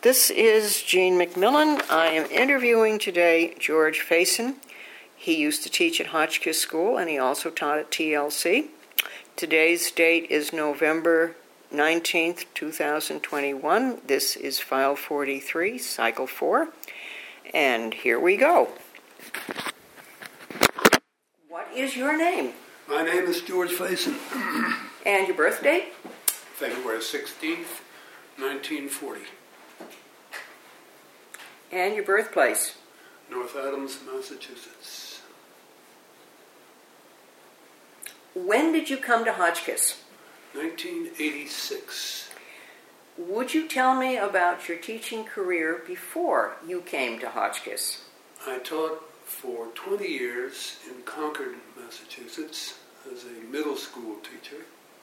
This is Jean McMillan. I am interviewing today George Faison. He used to teach at Hotchkiss School, and he also taught at TLC. Today's date is November 19th, 2021. This is File 43, Cycle 4. And here we go. What is your name? My name is George Faison. And your birth date? February 16th, 1940. And your birthplace? North Adams, Massachusetts. When did you come to Hotchkiss? 1986. Would you tell me about your teaching career before you came to Hotchkiss? I taught for 20 years in Concord, Massachusetts, as a middle school teacher.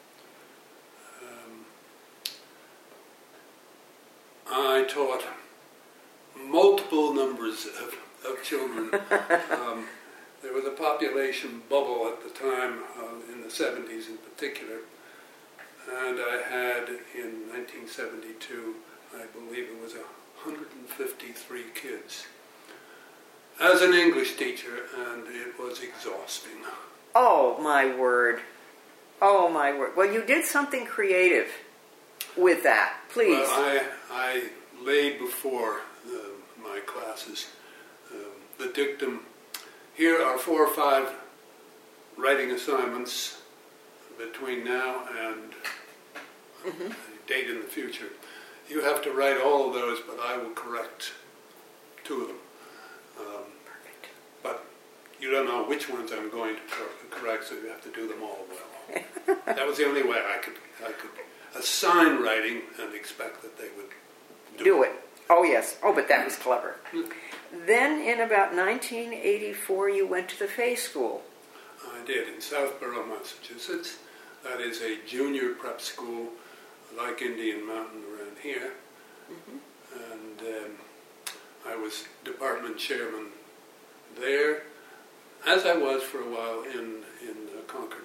I taught multiple numbers of children. There was a population bubble at the time, in the 70s in particular, and I had, in 1972, I believe it was 153 kids as an English teacher, and it was exhausting. Oh, my word. Oh, my word. Well, you did something creative with that. Please. Well, I laid before my classes the dictum, here are 4 or 5 writing assignments between now and a date in the future. You have to write all of those, but I will correct 2 of them. Perfect. But you don't know which ones I'm going to correct, so you have to do them all well. That was the only way I could assign writing and expect that they would do it. Oh, yes. Oh, but that was clever. Then, in about 1984, you went to the Fay School. I did, in Southborough, Massachusetts. That is a junior prep school like Indian Mountain around here. And I was department chairman there, as I was for a while in Concord.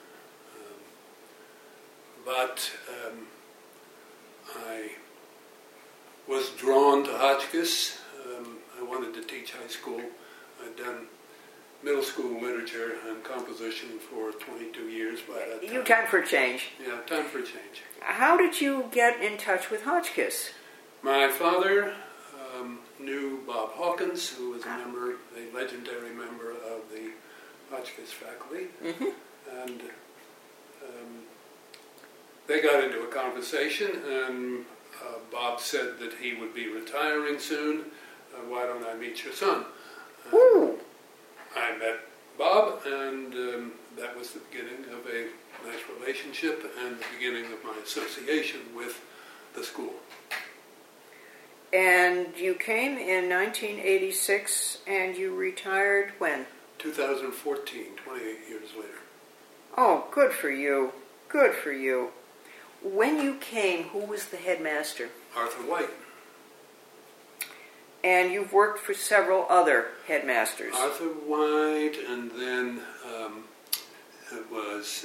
But I was drawn to Hotchkiss. I wanted to teach high school. I'd done middle school literature and composition for 22 years by that time. Time for a change. Yeah, time for a change. How did you get in touch with Hotchkiss? My father knew Bob Hawkins, who was a legendary member of the Hotchkiss faculty. And they got into a conversation, and Bob said that he would be retiring soon. Why don't I meet your son? I met Bob, and that was the beginning of a nice relationship and the beginning of my association with the school. And you came in 1986, and you retired when? 2014, 28 years later. Oh, good for you. Good for you. When you came, who was the headmaster? Arthur White. And you've worked for several other headmasters. Arthur White, and then it was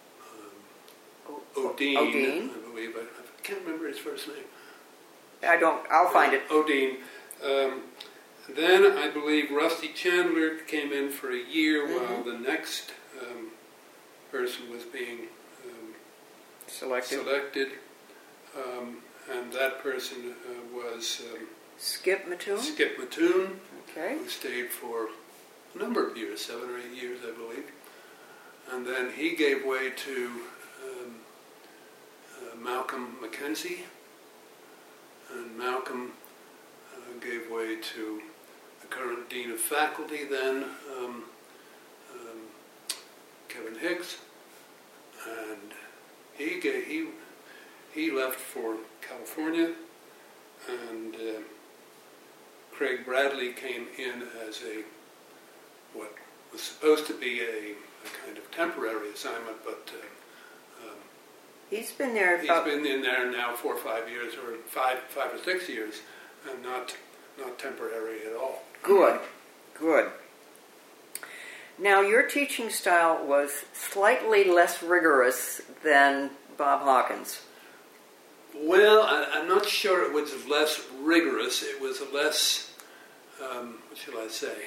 Odine, I believe. I can't remember his first name. I'll find it. Odine. Then I believe Rusty Chandler came in for a year while the next person was being selected. And that person was Skip Mattoon? Skip Mattoon, okay, who stayed for a number of years, 7 or 8 years, I believe. And then he gave way to Malcolm Mackenzie, and Malcolm gave way to the current Dean of Faculty then, Kevin Hicks, and he left for California, and Craig Bradley came in as what was supposed to be a kind of temporary assignment, but he's been there. He's been in there now 4 or 5 years, or 5 or 6 years, and not temporary at all. Good. Now, your teaching style was slightly less rigorous than Bob Hawkins. Well, I'm not not sure it was less rigorous. It was less, what shall I say?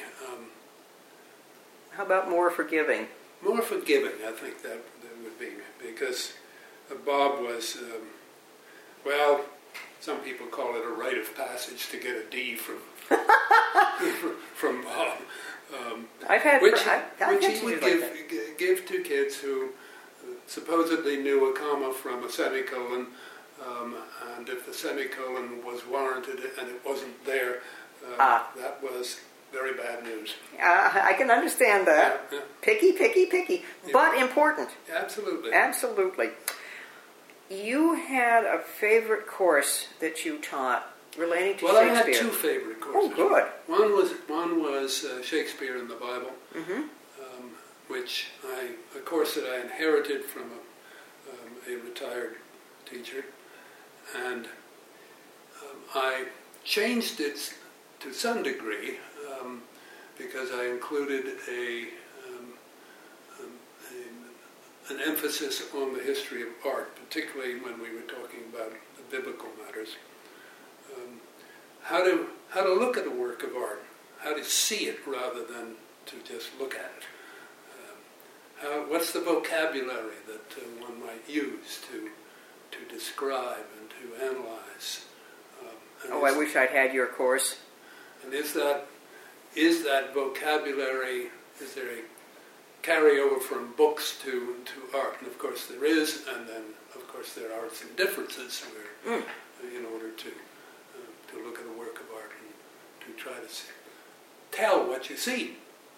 How about more forgiving? More forgiving, I think that would be, because Bob was, well, some people call it a rite of passage to get a D from from Bob, I've had which teachers he would like give to kids who supposedly knew a comma from a semicolon, and if the semicolon was warranted and it wasn't there, that was very bad news. I can understand that. Yeah. Picky, picky, picky, but important. Absolutely. Absolutely. You had a favorite course that you taught relating to Well, Shakespeare. I had two favorite courses. Oh, good. One was Shakespeare in the Bible, which a course that I inherited from a retired teacher, and I changed it to some degree because I included an emphasis on the history of art, particularly when we were talking about the biblical matters. How to look at a work of art, how to see it rather than to just look at it. What's the vocabulary that one might use to describe and to analyze? I wish I'd had your course. And is that vocabulary, is there a carryover from books to art? And of course there is, and then of course there are some differences where, in order to look at a work of art and to try to tell what you see.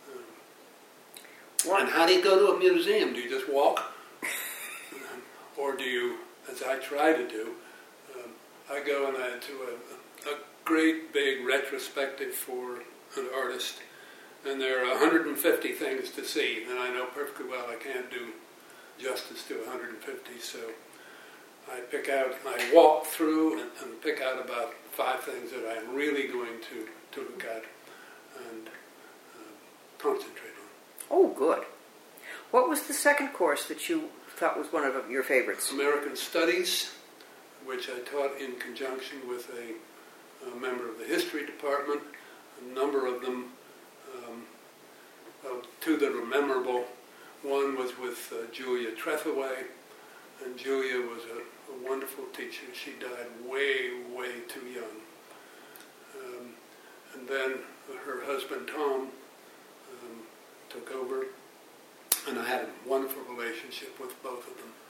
And how do you go to a museum? Do you just walk? Or do you, as I try to do, I go to a great big retrospective for an artist, and there are 150 things to see, and I know perfectly well I can't do justice to 150, so I walk through and pick out about 5 things that I'm really going to look at and concentrate on. Oh, good. What was the second course that you thought was one of your favorites? American Studies, which I taught in conjunction with a member of the history department. A number of them, two that were memorable. One was with Julia Trethewey, and Julia was a wonderful teacher. She died way, way too young. And then her husband, Tom, took over, and I had a wonderful relationship with both of them.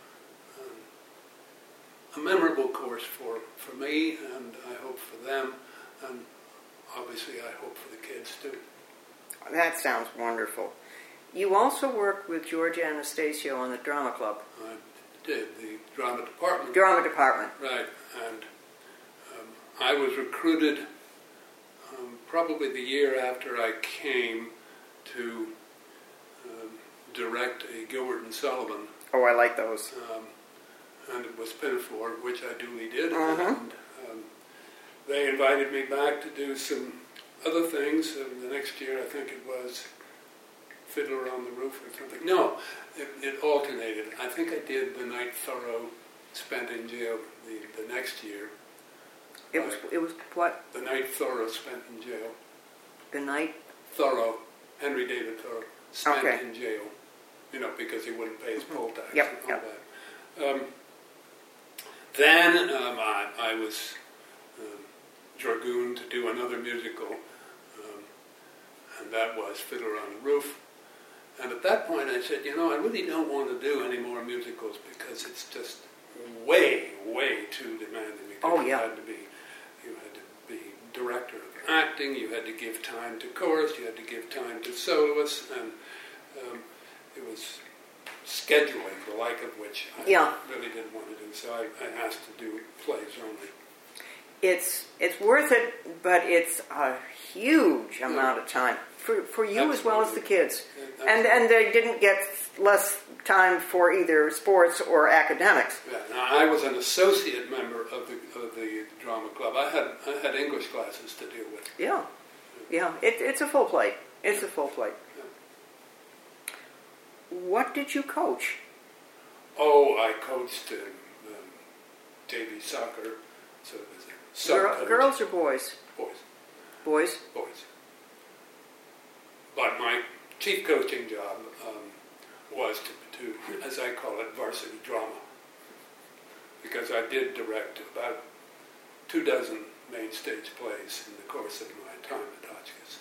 A memorable course for me, and I hope for them, and obviously I hope for the kids too. That sounds wonderful. You also worked with George Anastasio on the Drama Club. I did, the drama department. Drama department. Right, and I was recruited probably the year after I came to direct a Gilbert and Sullivan. Oh, I like those. And it was Pinafore, which I duly did. Uh-huh. And they invited me back to do some other things. And the next year, I think it was Fiddler on the Roof or something. No, it alternated. I think I did The Night Thoreau spent in jail the next year. It was what? The Night Thoreau spent in jail. The Night? Thoreau, Henry David Thoreau, spent Okay. in jail. Because he wouldn't pay his poll tax Yep, and all yep. that. Then I was dragooned to do another musical, and that was Fiddler on the Roof. And at that point I said, I really don't want to do any more musicals because it's just way, way too demanding. Oh, yeah. You had to be director of acting, you had to give time to chorus, you had to give time to soloists, and it was scheduling, the like of which I really didn't want to do. So I asked to do plays only. It's worth it, but it's a huge amount of time for you as well as the kids. And they didn't get less time for either sports or academics. Yeah. Now, I was an associate member of the drama club. I had English classes to deal with. Yeah. It's a full plate. It's a full plate. What did you coach? Oh, I coached JV soccer, sort of as a subcode. Girls or boys? Boys. Boys? Boys. But my chief coaching job was to, as I call it, varsity drama. Because I did direct about 24 main stage plays in the course of my time at Hotchkiss.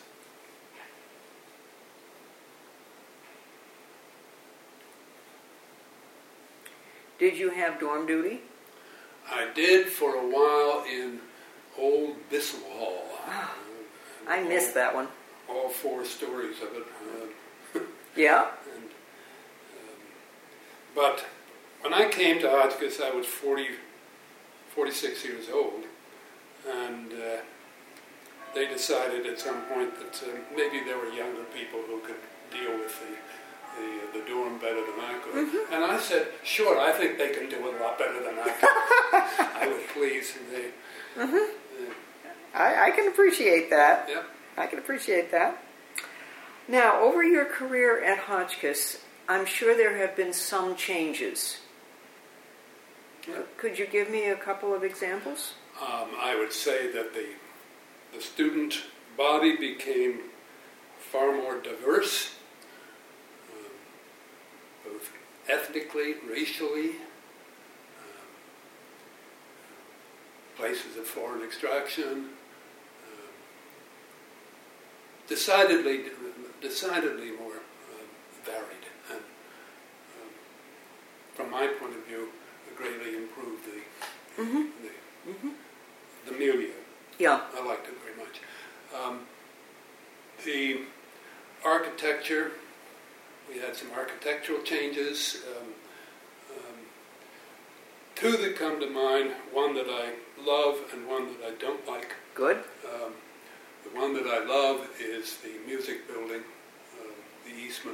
Did you have dorm duty? I did for a while in Old Bissell Hall. I missed that one. All 4 stories of it. Yeah? And, but when I came to Hotchkiss, I was 46 years old, and they decided at some point that maybe there were younger people who could deal with the dorm better than I could. Mm-hmm. And I said, sure, I think they can do it a lot better than I can. I would please. And they, mm-hmm. I can appreciate that. Yeah. I can appreciate that. Now, over your career at Hotchkiss, I'm sure there have been some changes. Yeah. Could you give me a couple of examples? I would say that the student body became far more diverse, both ethnically, racially, places of foreign extraction, decidedly more varied, and from my point of view, greatly improved the milieu. Yeah, I liked it very much. The architecture, we had some architectural changes. Two that come to mind, one that I love and one that I don't like. Good. The one that I love is the music building, the Eastman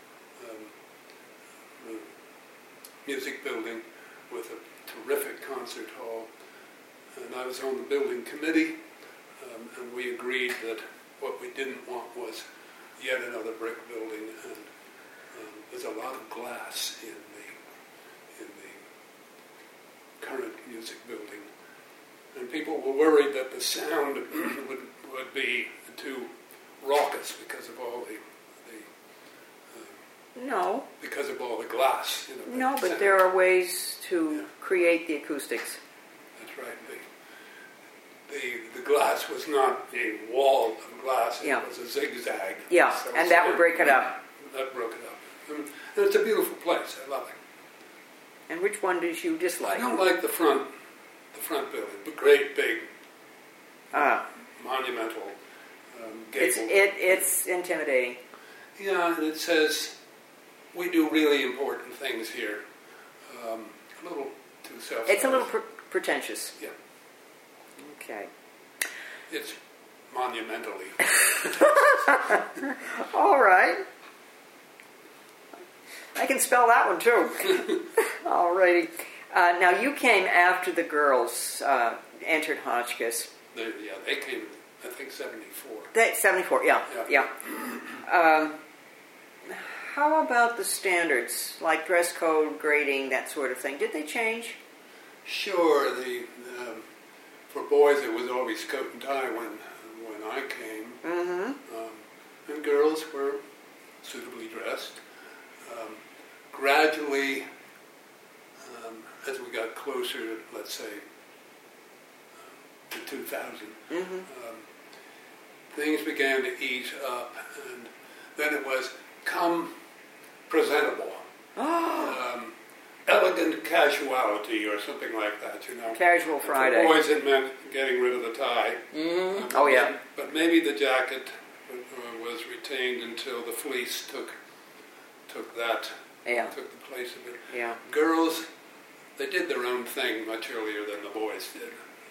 music building with a terrific concert hall. And I was on the building committee, and we agreed that what we didn't want was yet another brick building, and there's a lot of glass in the current music building. And people were worried that the sound would be too raucous because of all no. Because of all the glass. No, but there are ways to create the acoustics. That's right. The glass was not a wall of glass, it was a zigzag. Yeah, so and that would break it up. That broke it up. And it's a beautiful place, I love it. And which one did you dislike? I don't like the front building, the great big monumental gable. It's intimidating. Yeah, and it says, we do really important things here. A little too self-centered. It's a little pretentious. Yeah. Okay. It's monumentally. All right. I can spell that one too. All righty. Now you came after the girls entered Hotchkiss. They came, I think, 74. 74, yeah. How about the standards, like dress code, grading, that sort of thing? Did they change? Sure. For boys, it was always coat and tie when I came. Mm-hmm. And girls were suitably dressed. Gradually, as we got closer, let's say, to 2000, things began to ease up, and then it was come presentable. Elegant casuality or something like that, Casual Friday. For boys, it meant getting rid of the tie. Mm-hmm. But maybe the jacket was retained until the fleece took the place of it. Yeah. Girls, they did their own thing much earlier than the boys did.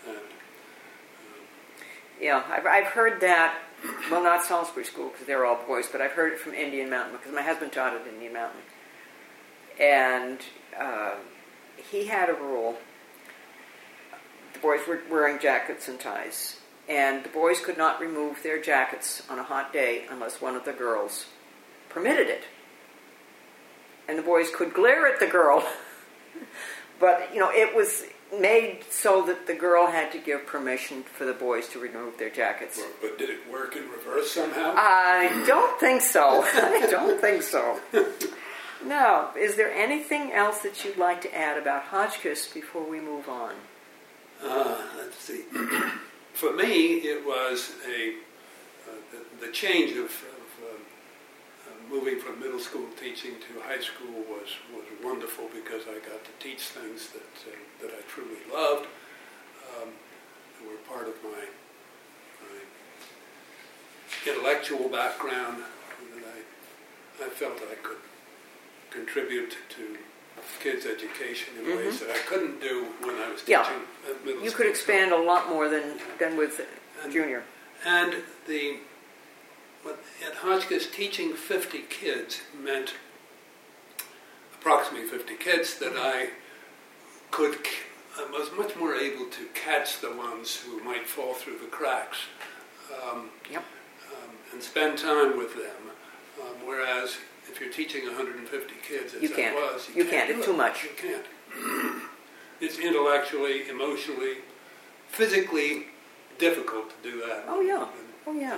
And, I've heard that. Well, not Salisbury School because they're all boys, but I've heard it from Indian Mountain because my husband taught at Indian Mountain. And he had a rule. The boys were wearing jackets and ties. And the boys could not remove their jackets on a hot day unless one of the girls permitted it. And the boys could glare at the girl. But, it was made so that the girl had to give permission for the boys to remove their jackets. But did it work in reverse somehow? I don't think so. I don't think so. Now, is there anything else that you'd like to add about Hotchkiss before we move on? Let's see. For me, it was the change of moving from middle school teaching to high school was wonderful because I got to teach things that I truly loved. They were part of my intellectual background, and I felt I could contribute to kids' education in ways that I couldn't do when I was teaching at middle school. You could expand a lot more than with junior. And at Hotchkiss, teaching 50 kids meant approximately 50 kids that I was much more able to catch the ones who might fall through the cracks and spend time with them. Whereas if you're teaching 150 kids, as I was, you can't. It's too much. You can't. It's intellectually, emotionally, physically difficult to do that. Oh yeah. Oh yeah.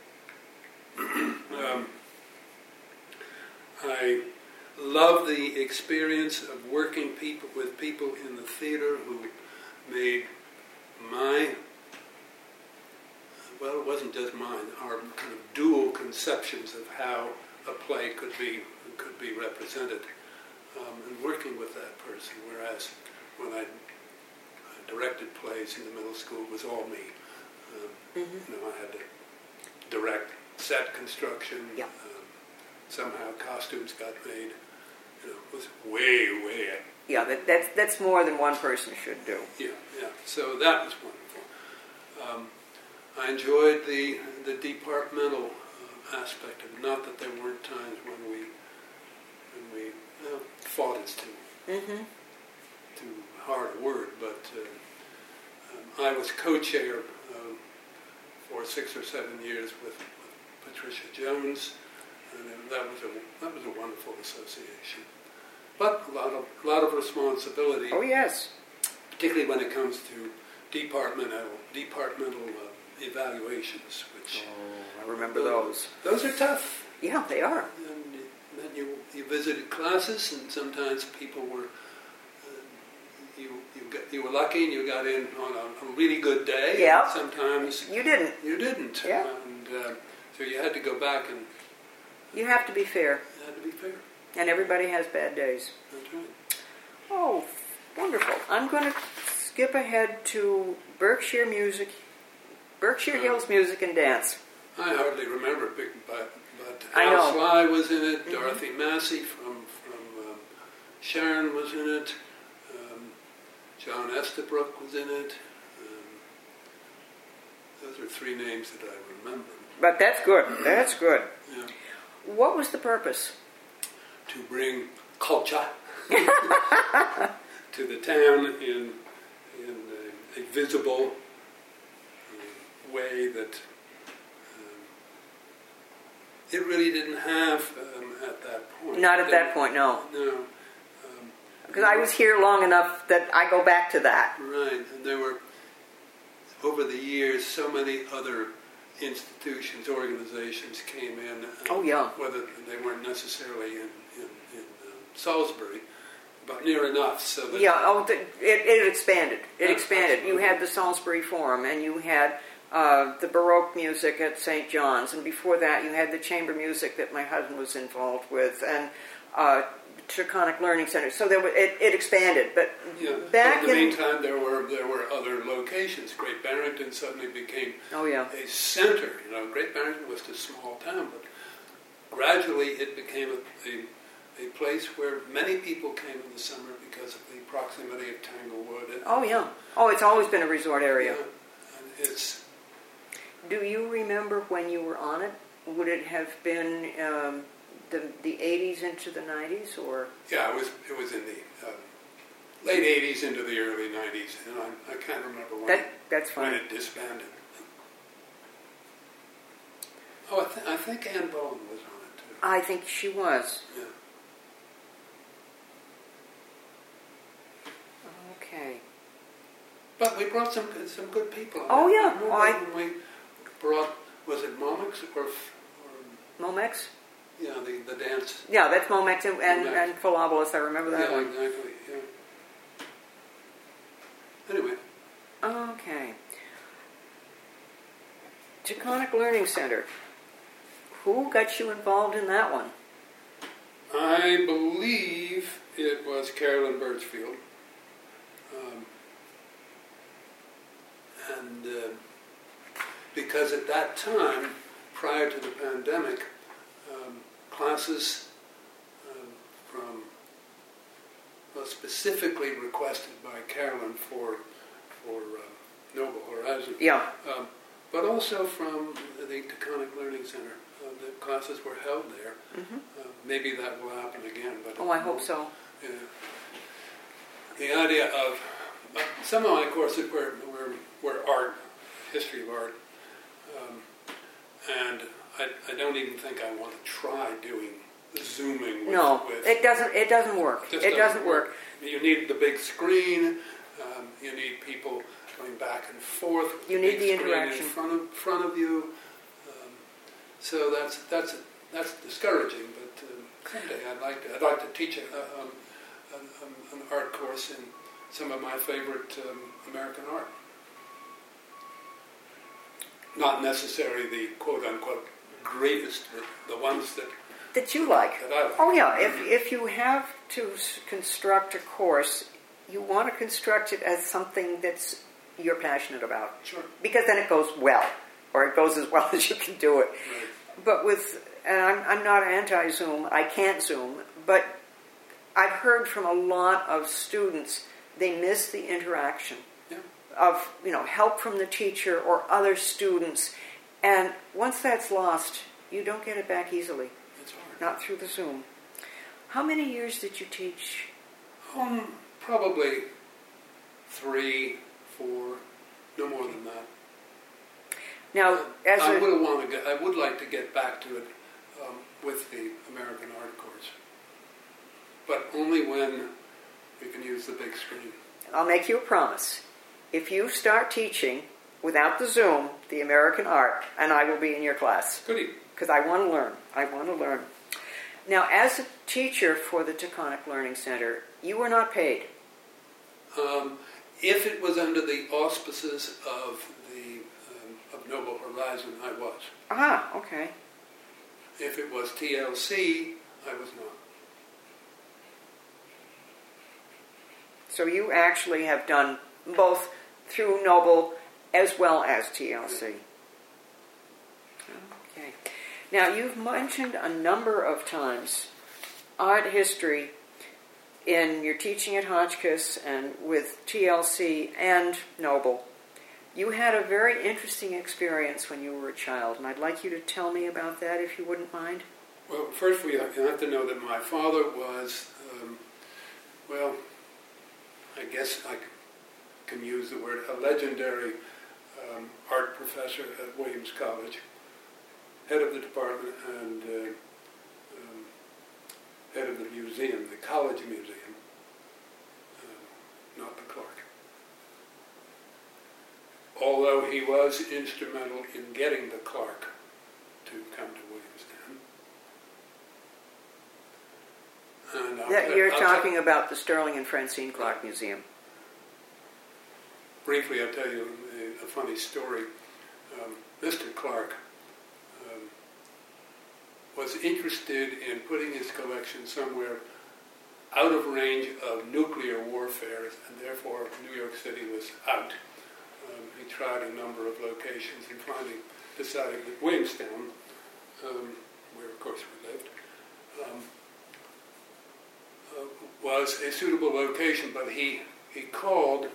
I love the experience of working with people in the theater who made it wasn't just mine, our kind of dual conceptions of how a play could be represented, and working with that person. Whereas when I directed plays in the middle school, it was all me. I had to direct set construction. Yeah. Somehow costumes got made. It was way up. Yeah, that's more than one person should do. Yeah. So that was wonderful. I enjoyed the departmental aspect of it. Not that there weren't times when we fought is too hard a word, but I was co-chair for 6 or 7 years with Patricia Jones, and that was a wonderful association. But a lot of responsibility. Oh yes. Particularly when it comes to departmental evaluations, which I remember those. Those are tough. Yeah, they are. And then you visited classes, and sometimes people were. You were lucky and you got in on a really good day. Yeah. Sometimes you didn't. You didn't. Yeah. And so you had to go back and. You have to be fair. You had to be fair. And everybody has bad days. That's right. Oh, wonderful. I'm going to skip ahead to Berkshire Hills Music and Dance. I hardly remember, but I Al know. Sly was in it. Dorothy Massey from Sharon was in it. John Estabrook was in it. Those are 3 names that I remember. But that's good. That's good. Yeah. What was the purpose? To bring culture to the town in a visible way that it really didn't have at that point. Not at that point, no. No. Because I was here long enough that I go back to that. Right, and there were, over the years, so many other institutions, organizations came in. Oh, yeah. Whether they weren't necessarily in Salisbury, but near enough so that... Yeah, it expanded. It expanded. You had the Salisbury Forum, and you had the Baroque music at St. John's, and before that you had the chamber music that my husband was involved with, and Taconic Learning Center. So it expanded. But back in the meantime, there were other locations. Great Barrington suddenly became a center. Great Barrington was a small town, but gradually it became a place where many people came in the summer because of the proximity of Tanglewood. It's always been a resort area. Yeah, and do you remember when you were on it? Would it have been the 80s into the 90s, or? Yeah, it was in the late 80s into the early 90s, and I can't remember when it disbanded. Oh, I think Ann Bowen was on it too. I think she was. Yeah. Okay. But we brought some good people. Oh, yeah. When we brought, was it Momex or Momex? yeah, the dance. Yeah, that's Momex and Momex. Philobolus. I remember that Yeah, one. exactly. Yeah. Anyway. Okay. Taconic Learning Center. Who got you involved in that one? I believe it was Carolyn Birchfield. Because at that time, prior to the pandemic, classes specifically requested by Carolyn for Noble Horizon. Yeah. But also from the Taconic Learning Center. The classes were held there. Mm-hmm. Maybe that will happen again. But Oh, I hope so. Yeah. The idea of some of my courses were art, history of art, and I don't even think I want to try doing Zooming. It doesn't work. It doesn't work. You need the big screen. You need people going back and forth. You need the interaction in front of you. So that's discouraging. But someday I'd like to teach an art course in some of my favorite American art. Not necessarily the quote-unquote greatest, but the ones that you like. That I like. Oh yeah, if you have to construct a course, you want to construct it as something that's you're passionate about. Sure. Because then it goes well, or it goes as well as you can do it. Right. But and I'm not anti-Zoom, I can't Zoom, but I've heard from a lot of students, they miss the interaction. Yeah. Of help from the teacher or other students, and once that's lost, you don't get it back easily. It's hard. Not through the Zoom. How many years did you teach? Probably 3, 4, no more than that. Now, I would like to get back to it with the American Art course, but only when we can use the big screen. I'll make you a promise. If you start teaching without the Zoom, the American Art, and I will be in your class. Goody. Because I want to learn. I want to learn. Now, as a teacher for the Taconic Learning Center, you were not paid. If it was under the auspices of of Noble Horizon, I was. Ah, okay. If it was TLC, I was not. So you actually have done both through Noble as well as TLC. Okay. Now, you've mentioned a number of times art history in your teaching at Hotchkiss and with TLC and Noble. You had a very interesting experience when you were a child, and I'd like you to tell me about that, if you wouldn't mind. Well, first you have to know that my father was, I guess I can use the word, a legendary art professor at Williams College, head of the department and head of the museum, the college museum, not the Clark. Although he was instrumental in getting the Clark to come to Williamstown. And You're talking about the Sterling and Francine Clark Museum. Briefly, I'll tell you a funny story. Mr. Clark was interested in putting his collection somewhere out of range of nuclear warfare, and therefore New York City was out. He tried a number of locations and finally decided that Williamstown, where of course we lived, was a suitable location, but he called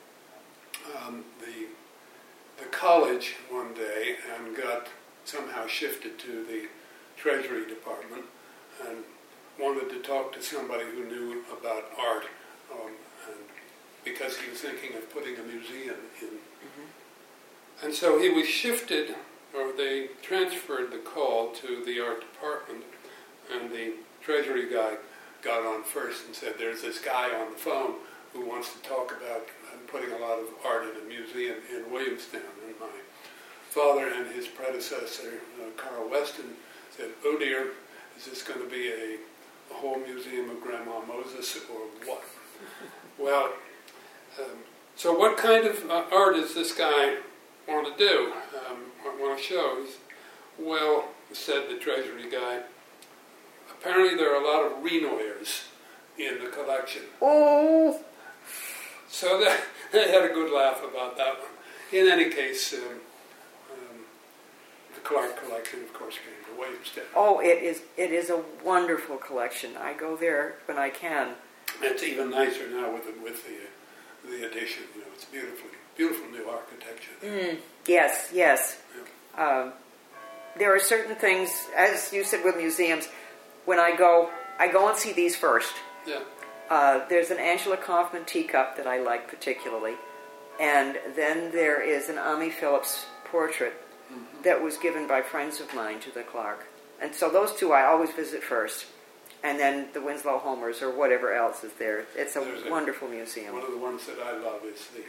the college one day and got somehow shifted to the Treasury Department and wanted to talk to somebody who knew about art, and because he was thinking of putting a museum in. Mm-hmm. And so he was shifted, or they transferred the call to the art department, and the Treasury guy got on first and said, "There's this guy on the phone who wants to talk about putting a lot of art in a museum in Williamstown. And my father and his predecessor, Carl Weston, said, "Oh dear, is this going to be a whole museum of Grandma Moses or what?" Well, so what kind of art does this guy want to do, want to show? Well, said the Treasury guy, apparently there are a lot of Renoirs in the collection. Oh! So they had a good laugh about that one. In any case, the Clark collection, of course, came to Williamstown. Oh, it is a wonderful collection. I go there when I can. It's even nicer now with the addition. You know, it's beautiful new architecture. Yes. Yeah. There are certain things, as you said with museums, when I go and see these first. Yeah. There's an Angela Kaufman teacup that I like particularly, and then there is an Ami Phillips portrait that was given by friends of mine to the Clark. And so those two I always visit first, and then the Winslow Homers or whatever else is there. It's a wonderful museum. One of the ones that I love is the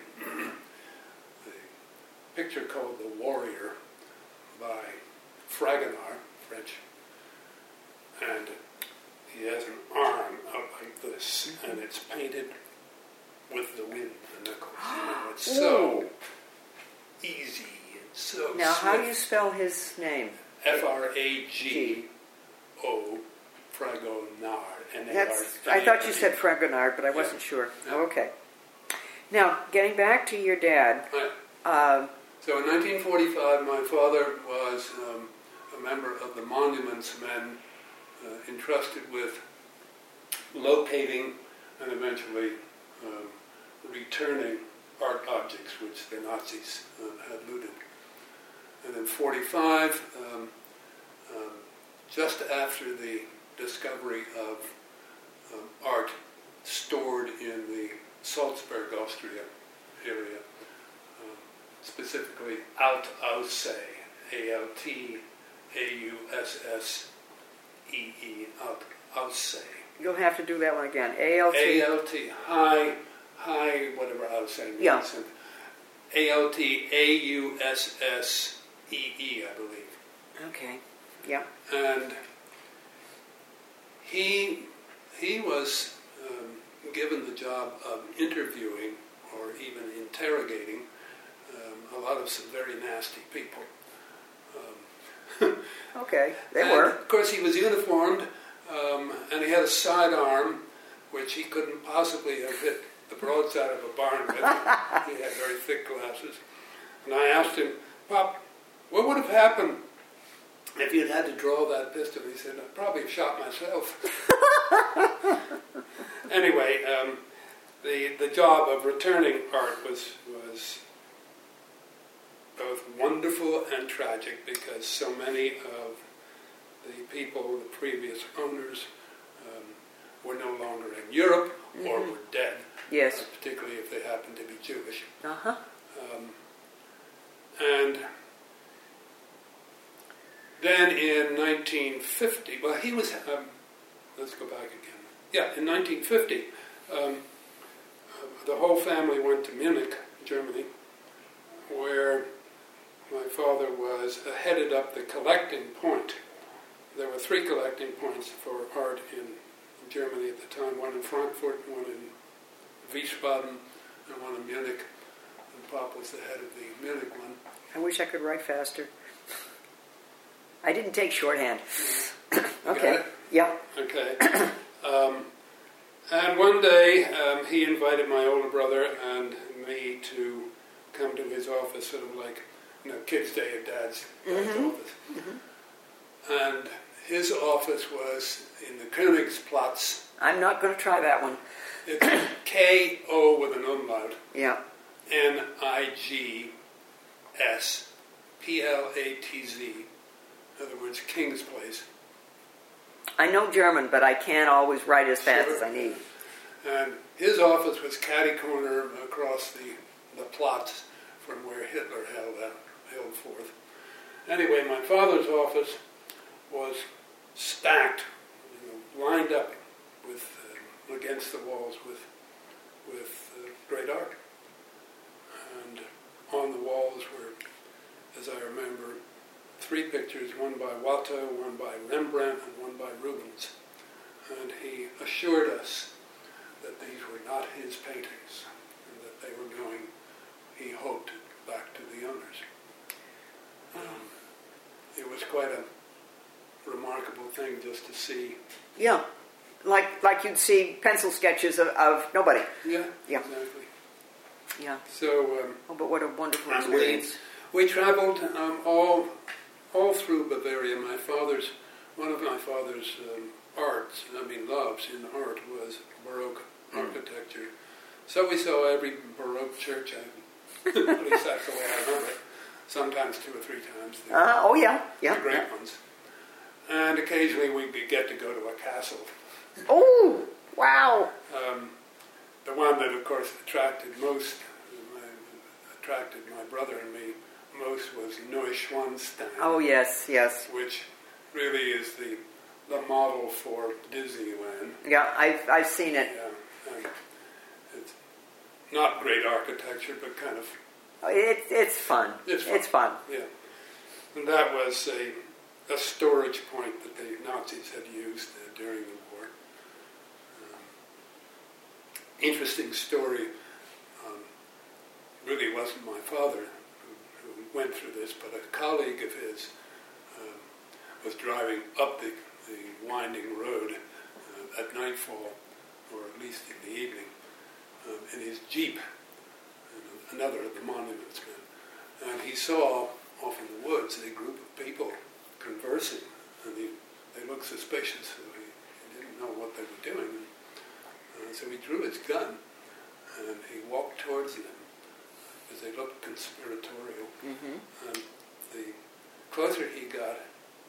picture called The Warrior by Fragonard, French, and he has an arm out like this, and it's painted with the wind, the knuckles. You know, it's so easy and so Now, swift. how do you spell his name? Frago, Fragonard, N-A-R-D. I thought you said Fragonard, but I wasn't sure. Yeah. Oh, okay. Now, getting back to your dad. Right. So in 1945, my father was a member of the Monuments Men entrusted with locating and eventually returning art objects which the Nazis had looted. And in 1945, just after the discovery of art stored in the Salzburg, Austria area, specifically Altaussee, A-L-T-A-U-S-S-E-E, Altaussee. You'll have to do that one again. A-L-T. A-L-T, high, whatever Aussee means. Yeah. A-L-T-A-U-S-S-E-E, I believe. Okay. Yeah. And he was given the job of interviewing or even interrogating a lot of some very nasty people. Okay, they and were. Of course, he was uniformed, and he had a sidearm, which he couldn't possibly have hit the broadside of a barn with. He had very thick glasses. And I asked him, "Pop, what would have happened if you'd had to draw that pistol?" He said, "I'd probably have shot myself." Anyway, the job of returning art was both wonderful and tragic because so many of the people, the previous owners, were no longer in Europe or were dead. Yes. Particularly if they happened to be Jewish. Uh-huh. And then in 1950, well, he was, let's go back again. Yeah, in 1950, the whole family went to Munich, Germany, where my father was headed up the collecting point. There were 3 collecting points for art in Germany at the time, one in Frankfurt, one in Wiesbaden, and one in Munich. And Pop was the head of the Munich one. I wish I could write faster. I didn't take shorthand. Okay. Got it? Yeah. Okay. And one day he invited my older brother and me to come to his office, sort of like, kids' day at Dad's office. Mm-hmm. And his office was in the Königsplatz. I'm not going to try that one. It's K-O with an umlaut. Yeah. N-I-G-S-P-L-A-T-Z. In other words, King's Place. I know German, but I can't always write as fast Sure. as I need. And his office was catty-corner across the Platz from where Hitler held forth. Anyway, my father's office was stacked, lined up with against the walls with great art. as I remember, 3 pictures, one by Watteau, one by Rembrandt, and one by Rubens. And he assured us that these were not his paintings, and that they were going, he hoped, back to the owners. It was quite a remarkable thing just to see. Yeah, like you'd see pencil sketches of nobody. Yeah, Yeah. exactly. Yeah. So, but what a wonderful and experience. we traveled all through Bavaria. One of my father's loves in art was Baroque architecture. So we saw every Baroque church, at least that's the way I remember it, sometimes 2 or 3 times. The great ones. And occasionally we'd get to go to a castle. Oh, wow. The one that, of course, attracted my brother and me most was Neuschwanstein. Oh, yes. Which really is the model for Disneyland. Yeah, I've seen it. Yeah, and it's not great architecture, but kind of... It's fun. It's fun. Yeah. And that was a storage point that the Nazis had used during the war. Interesting story. Really wasn't my father who went through this, but a colleague of his was driving up the winding road at nightfall, or at least in the evening, in his Jeep, another of the monuments men. And he saw off in the woods a group of people conversing, and they looked suspicious, so he didn't know what they were doing. So he drew his gun, and he walked towards them, because they looked conspiratorial. Mm-hmm. And the closer he got,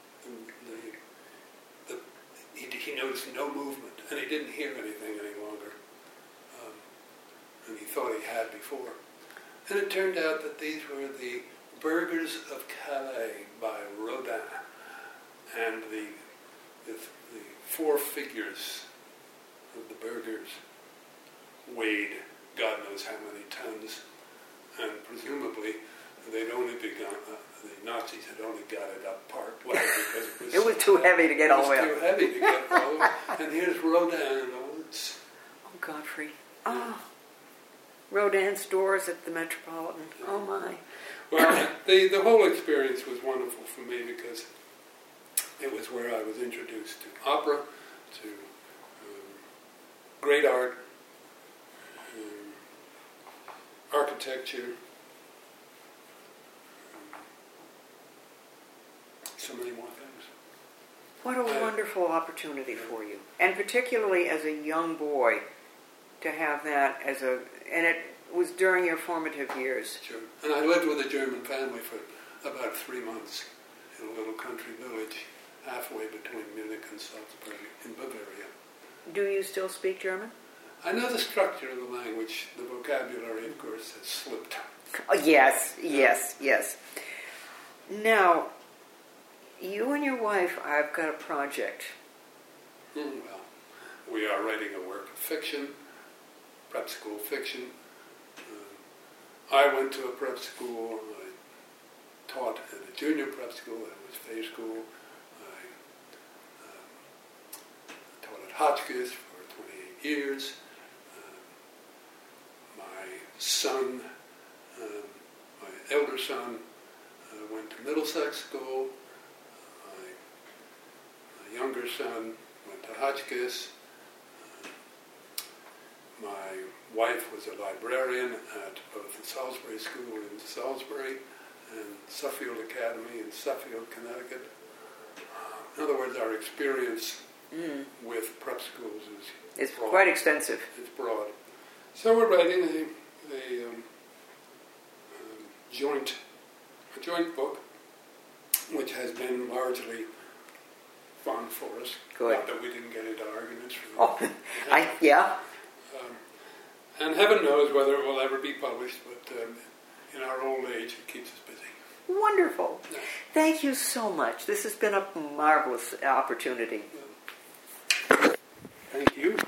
he noticed no movement, and he didn't hear anything any longer, and he thought he had before. And it turned out that these were the Burghers of Calais by Rodin, and the 4 figures of the burghers weighed God knows how many tons, and presumably they'd only begun. The Nazis had only got it up part way because it was too heavy to get all the way up. It was too heavy to get all the way. And here's Rodin in the woods. Oh, Godfrey. Oh. Rodin's doors at the Metropolitan. Oh, my. Well, the whole experience was wonderful for me because it was where I was introduced to opera, to great art, architecture, so many more things. What a wonderful opportunity for you. And particularly as a young boy, to have that and it was during your formative years. Sure. And I lived with a German family for about 3 months in a little country village halfway between Munich and Salzburg in Bavaria. Do you still speak German? I know the structure of the language. The vocabulary, of course, has slipped. Oh, yes. Now, you and your wife, I've got a project. Well, we are writing a work of fiction, prep school fiction. I went to a prep school. I taught at a junior prep school. That was Fay School. I taught at Hotchkiss for 28 years. My son, my elder son, went to Middlesex School. My younger son went to Hotchkiss. My wife was a librarian at both the Salisbury School in Salisbury and Suffield Academy in Suffield, Connecticut. In other words, our experience with prep schools is broad. Quite extensive. It's broad. So we're writing a joint book, which has been largely fun for us. Good. Not that we didn't get into arguments. Yeah. And heaven knows whether it will ever be published, but in our old age, it keeps us busy. Wonderful. Yeah. Thank you so much. This has been a marvelous opportunity. Thank you.